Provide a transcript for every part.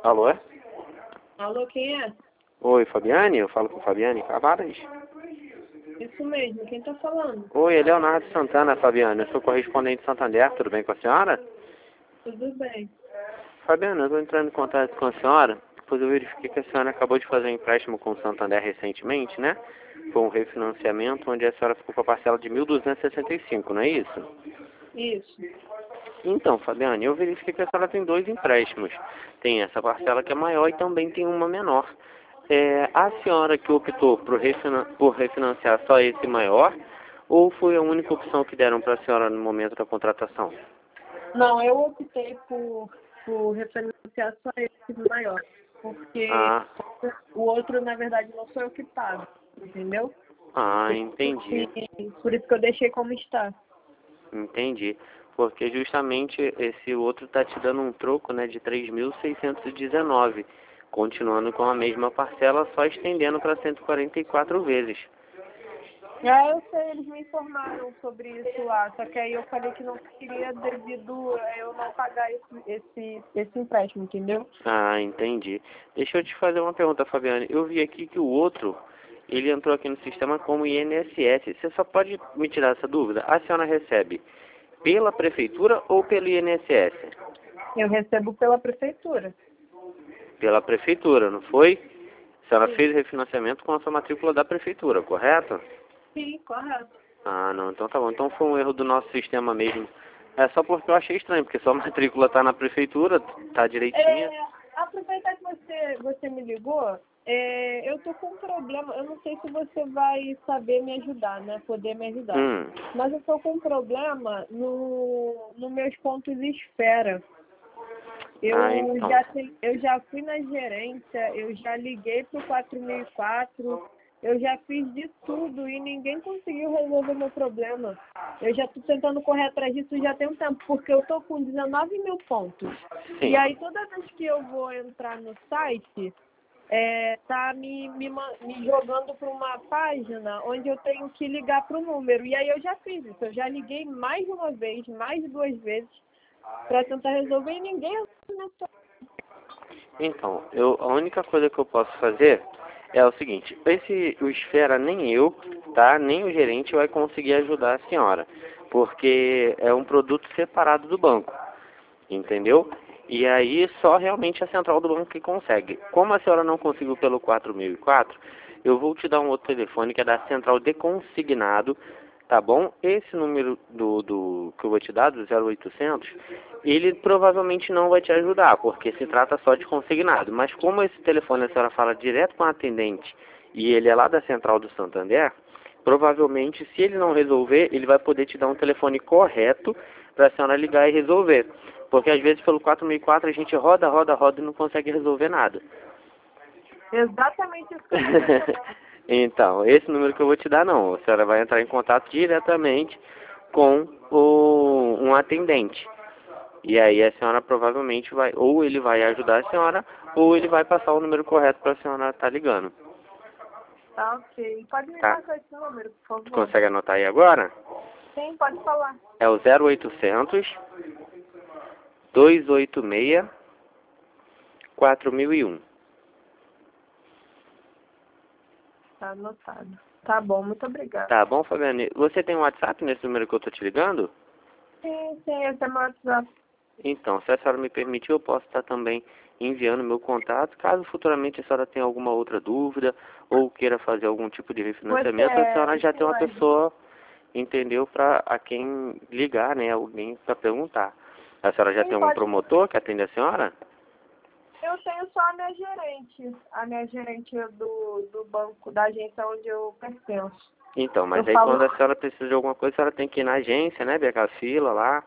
Alô, é? Alô, quem é? Oi, Fabiane? Eu falo com Fabiane Cavadas. Isso mesmo, quem tá falando? Oi, é Leonardo Santana, Fabiane. Eu sou correspondente de Santander. Tudo bem com a senhora? Tudo bem. Fabiane, eu estou entrando em contato com a senhora, pois eu verifiquei que a senhora acabou de fazer um empréstimo com o Santander recentemente, né? Foi um refinanciamento onde a senhora ficou com a parcela de 1.265, não é isso? Isso. Então, Fabiane, eu verifiquei que a senhora tem dois empréstimos. Tem essa parcela que é maior e também tem uma menor. A senhora que optou por refinanciar só esse maior, ou foi a única opção que deram para a senhora no momento da contratação? Não, eu optei por referenciar só esse maior, porque Ah, o outro, na verdade, não sou eu que pago, entendeu? Entendi. Por isso que eu deixei como está. Entendi. Porque justamente esse outro está te dando um troco, né, de 3.619, continuando com a mesma parcela, só estendendo para 144 vezes. Eu sei, eles me informaram sobre isso lá, só que aí eu falei que não queria devido a eu não pagar esse empréstimo, entendeu? Entendi. Deixa eu te fazer uma pergunta, Fabiane. Eu vi aqui que o outro, ele entrou aqui no sistema como INSS. Você só pode me tirar essa dúvida? A senhora recebe pela prefeitura ou pelo INSS? Eu recebo pela prefeitura. Pela prefeitura, não foi? A senhora Sim. fez refinanciamento com a sua matrícula da prefeitura, correto? Sim, correto. Não, então tá bom. Então foi um erro do nosso sistema mesmo. É só porque eu achei estranho, porque sua matrícula tá na prefeitura, tá direitinha. Aproveitar que você me ligou, eu tô com um problema, eu não sei se você vai saber me ajudar, né? Poder me ajudar. Hum. Mas eu tô com um problema no meus pontos de espera. Então. Eu já fui na gerência, eu já liguei pro 4004, eu já fiz de tudo e ninguém conseguiu resolver meu problema. Eu já estou tentando correr atrás disso já tem um tempo, porque eu estou com 19 mil pontos. Sim. E aí toda vez que eu vou entrar no site, tá me jogando para uma página onde eu tenho que ligar para o número. E aí eu já fiz isso, eu já liguei mais de uma vez, mais de duas vezes, para tentar resolver e ninguém resolveu. Então, a única coisa que eu posso fazer é o seguinte, o Esfera nem eu, tá, nem o gerente vai conseguir ajudar a senhora, porque é um produto separado do banco, entendeu? E aí só realmente a central do banco que consegue. Como a senhora não conseguiu pelo 4004, eu vou te dar um outro telefone que é da central de consignado, tá bom? Esse número do que eu vou te dar, do 0800, ele provavelmente não vai te ajudar, porque se trata só de consignado. Mas como esse telefone a senhora fala direto com a atendente e ele é lá da central do Santander, provavelmente se ele não resolver, ele vai poder te dar um telefone correto para a senhora ligar e resolver. Porque às vezes pelo 4004 a gente roda e não consegue resolver nada. Exatamente isso que eu tô Então, esse número que eu vou te dar não. A senhora vai entrar em contato diretamente com um atendente. E aí a senhora provavelmente vai, ou ele vai ajudar a senhora, ou ele vai passar o número correto para a senhora estar ligando. Tá, ok. Pode me Tá? passar esse número, por favor? Consegue anotar aí agora? Sim, pode falar. É o 0800 286 4001. Tá anotado. Tá bom, muito obrigada. Tá bom, Fabiane? Você tem um WhatsApp nesse número que eu tô te ligando? Sim, esse é meu WhatsApp. Então, se a senhora me permitir, eu posso estar também enviando meu contato. Caso futuramente a senhora tenha alguma outra dúvida ou queira fazer algum tipo de refinanciamento, a senhora já tem uma pessoa, entendeu, para a quem ligar, né? Alguém para perguntar. A senhora já Sim, tem algum pode. promotor que atende a senhora? Eu tenho só a minha gerente do banco, da agência onde eu pertenço. Então, mas Eu aí falo, quando a senhora precisa de alguma coisa, a senhora tem que ir na agência, né? Ver a fila lá.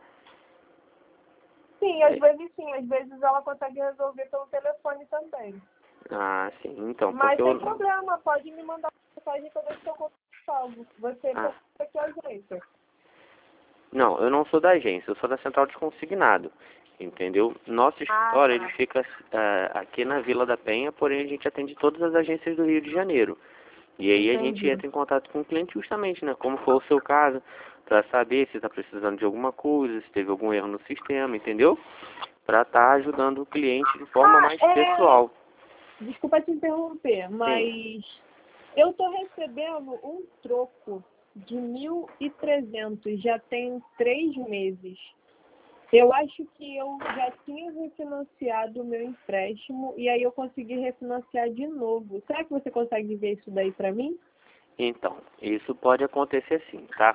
sim, às vezes ela consegue resolver pelo telefone também. Sim, então, Mas porque sem problema, pode me mandar mensagem que eu deixo seu contato salvo. Você Ah, aqui é a agência. não, eu não sou da agência, eu sou da central de consignado, entendeu? Nosso escritório, ele Tá. fica aqui na Vila da Penha, porém a gente atende todas as agências do Rio de Janeiro. E aí a gente Entendi. entra em contato com o cliente justamente, né? Como foi o seu caso, para saber se está precisando de alguma coisa, se teve algum erro no sistema, entendeu? para estar ajudando o cliente de forma mais pessoal. Desculpa te interromper, mas eu tô recebendo um troco de 1.300, já tem 3 meses. Eu acho que eu já tinha refinanciado o meu empréstimo e aí eu consegui refinanciar de novo. Será que você consegue ver isso daí para mim? Então, isso pode acontecer sim, tá?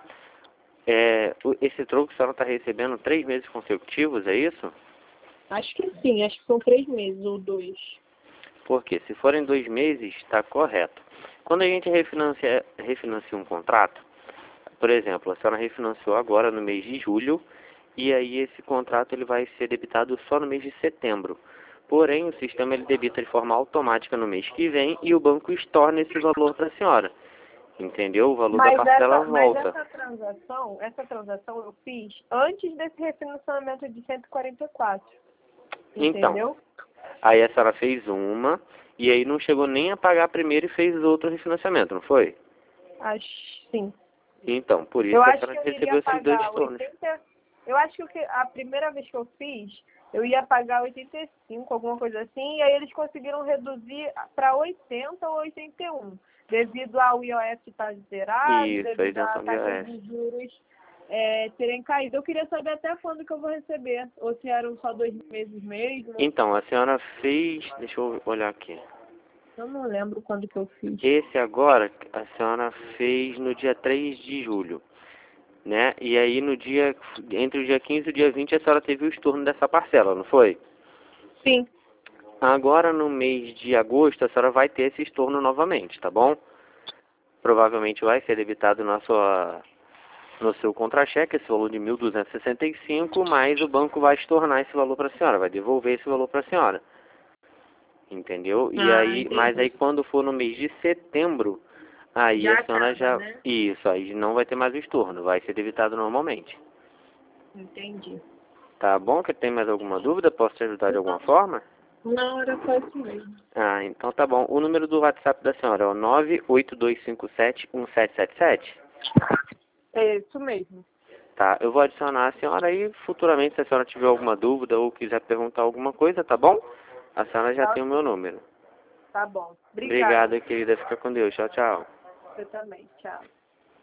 Esse troco a senhora está recebendo 3 meses consecutivos, é isso? Acho que sim, acho que são 3 meses ou 2. Porque se forem 2 meses, está correto. Quando a gente refinancia um contrato, por exemplo, a senhora refinanciou agora no mês de julho, e aí esse contrato ele vai ser debitado só no mês de setembro. Porém, o sistema ele debita de forma automática no mês que vem e o banco estorna esse valor para a senhora. Entendeu? O valor da parcela volta. Essa transação eu fiz antes desse refinanciamento de 144. Entendeu? Então, aí a senhora fez uma, e aí não chegou nem a pagar primeiro e fez outro refinanciamento, não foi? Acho sim. Então, por isso Eu a acho senhora que eu recebeu iria esses 2 pagar estornos. 80. Eu acho que a primeira vez que eu fiz, eu ia pagar 85, alguma coisa assim, e aí eles conseguiram reduzir para 80 ou 81, devido ao IOF estar zerado, Isso, a devido à isenção de taxa IOF. de juros terem caído. Eu queria saber até quando que eu vou receber, ou se eram só 2 meses mesmo. Então, a senhora fez... Deixa eu olhar aqui. Eu não lembro quando que eu fiz. Esse agora, a senhora fez no dia 3 de julho, né? E aí no dia... Entre o dia 15 e o dia 20, a senhora teve o estorno dessa parcela, não foi? Sim. Agora, no mês de agosto, a senhora vai ter esse estorno novamente, tá bom? Provavelmente vai ser debitado no seu contra-cheque esse valor de 1.265, mas o banco vai estornar esse valor para a senhora, vai devolver esse valor para a senhora. Entendeu? E aí, mas aí quando for no mês de setembro, aí Já a senhora acaba, já... né? Isso, aí não vai ter mais o estorno, vai ser debitado normalmente. Entendi. Tá bom? Que tem mais alguma dúvida? Posso te ajudar de alguma forma? Não, era só isso mesmo. Ah, então tá bom. O número do WhatsApp da senhora é o 982571777. É isso mesmo. Tá, eu vou adicionar a senhora aí futuramente, se a senhora tiver alguma dúvida ou quiser perguntar alguma coisa, tá bom? A senhora já Tá, tem o meu número. tá bom. Obrigada. Obrigado, querida. Fica com Deus. Tchau, tchau. Você também. Tchau.